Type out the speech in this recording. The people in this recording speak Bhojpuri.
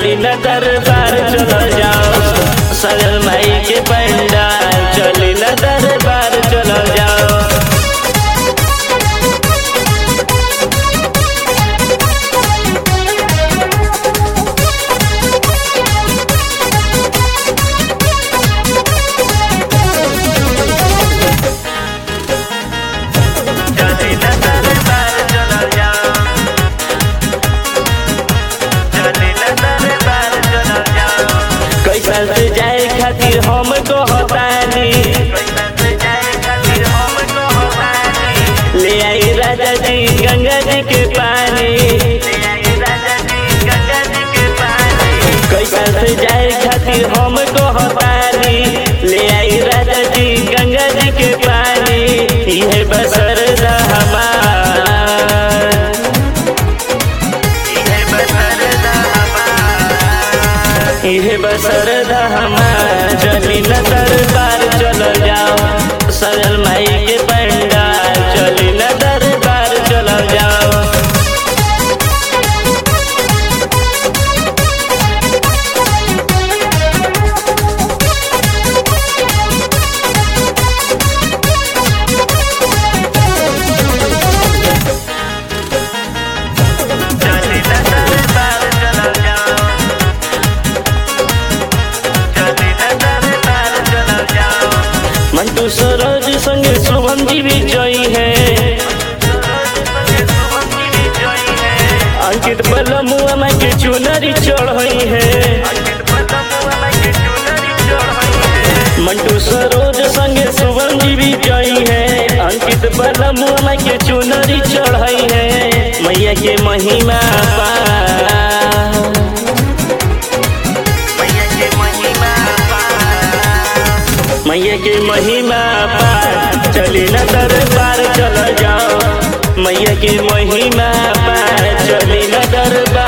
चली न दरबार चलो जाओ, सजल माई के पंडाल चली न दरबार चलो जाओ। कैसा से जाए खातिर हम कहतानी, ले आई राजा जी गंगा जी के पानी। कैसा से जाए खातिर हम कहतानी, ले आई राजा जी गंगा जी के पानी। यह बसर इहे बसर हमार चली न दरबार चलो जाओ, सजल माई के पंडाल चली न दरबार चलो जाओ। मंटू सरोज संगे शुभम जी भी जोई है, अंकित बलमुआ माई के चुनरी चढ़ई है। मंटू सरोज संगे शुभम जी भी जोई है, अंकित बलमुआ माई के चुनरी चढ़ई है। मैया के महिमा मैया के महिमा पार चली न दरबार चलो जाओ, मैया के महिमा पार चली न दरबार।